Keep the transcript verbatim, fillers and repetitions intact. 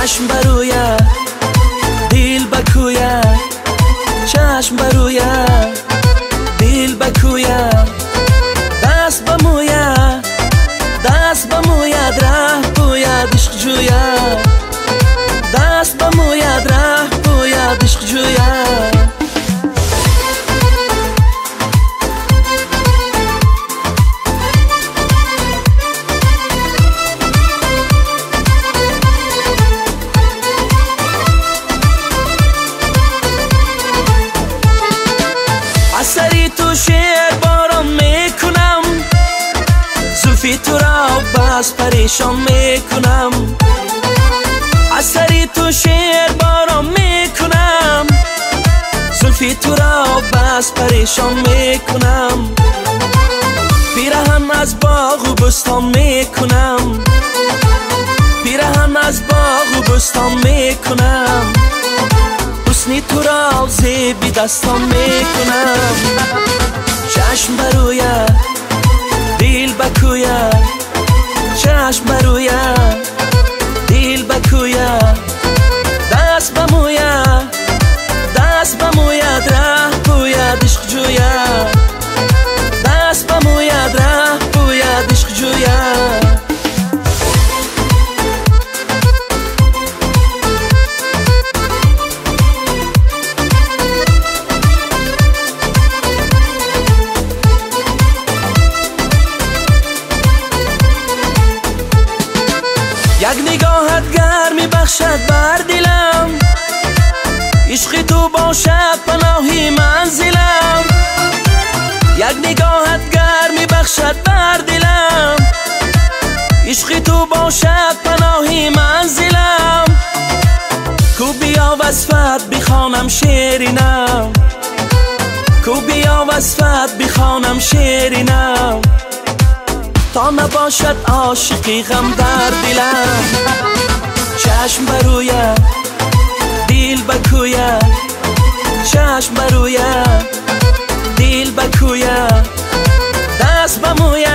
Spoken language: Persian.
چشم برویه دیل بکویه، چشم برویه دیل بکویه، دست بمویه دست بموید ره بوید عشق جوید، دست بموید ره بوید عشق جوید. سری تو شعر باران میکنم، زلفی تو را بس پریشان میکنم. از سری تو شعر باران میکنم، زلفی تو را بس پریشان میکنم. پیرهن از باغ و بستان میکنم، پیرهن از باغ و بستان میکنم. حسنی تو را زیبی دستان میکنم. چشم برویه دیل بکویه، چشم برویه دیل بکویه، دست بمویه دست بموید ره بوید عشق جوید، دست بموید ره بوید عشق جوید. یک نگاهت گرمی بخشد بر دلم، عشق تو باشد پناهی منزلم. یک نگاهت گرمی بخشد بر دلم، عشق تو باشد پناهی منزلم. کو بیا وصفت بخوانم شعرینم، کو بیا وصفت بخوانم شعرینم. تا نباشد عاشقی غم در دلم. چشم برویه دیل بکویه، چشم برویه دیل بکویه، دست بمویه